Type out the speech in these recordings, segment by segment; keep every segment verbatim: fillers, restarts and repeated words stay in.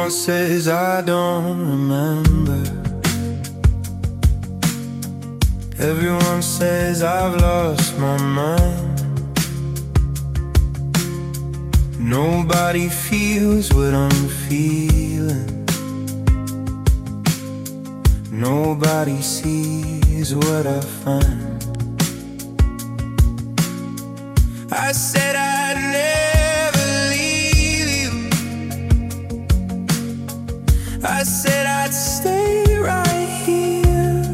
Everyone says I don't remember. Everyone says I've lost my mind. Nobody feels what I'm feeling. Nobody sees what I find. I said I'd never leave you. I said I'd stay right here.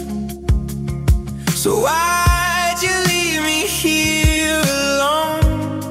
So why'd you leave me here alone?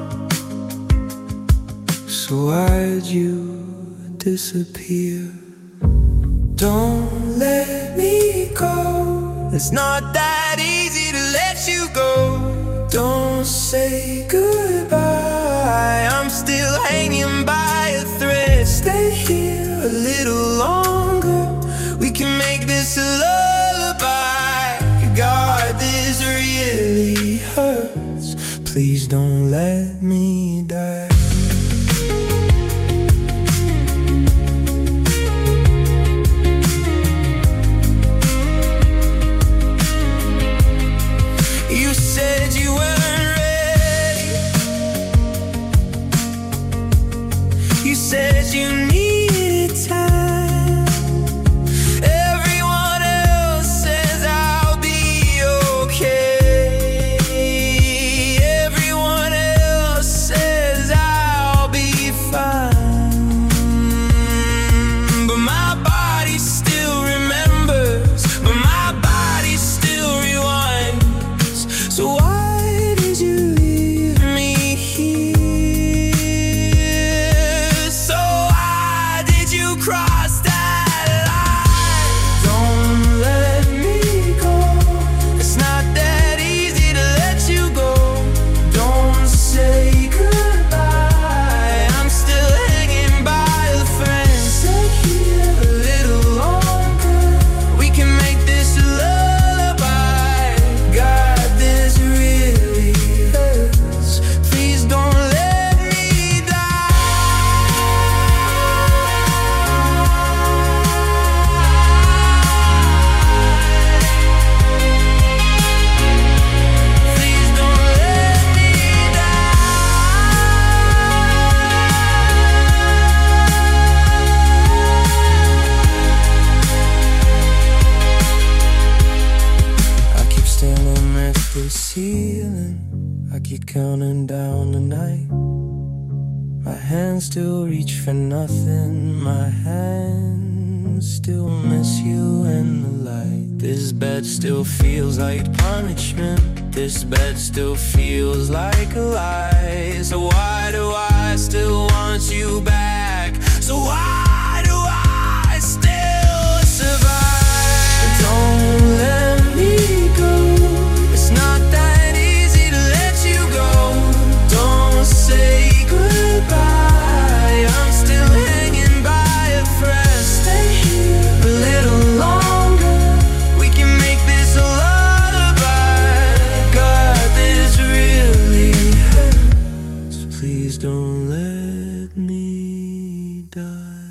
So why'd you disappear? Don't let me go. It's not that easy to let you go. Don't say goodbye. I'm still hanging by a thread. Stay here a little longer. We can make this a lullaby. God, this really hurts. Please don't let me die. You said you weren't ready. You said you needed time. Everyone else says I'll be okay. Everyone else says I'll be fine. But my body still remembers. But my body still rewinds. So why did you leave me here? So why did you cross that line? Don't let me go. It's not that easy to let you go. Don't say goodbye. I'm still hanging by a thread. Stay here a little longer. We can make this a lullaby. God, this really hurts. Please don't let me die. Please don't let me die. I keep staring at the ceiling. I keep counting down the night. My hands still reach for nothing. My hands still miss you in the light. This bed still feels like punishment. This bed still feels like a lie. So why do I still want you back? So why do I still survive? Don't let me go. It's not that easy to let you go. Don't say goodbye. I'm still hanging by a thread. Stay here a little longer. We can make this a lullaby. God, this really hurts. Please don't let me die.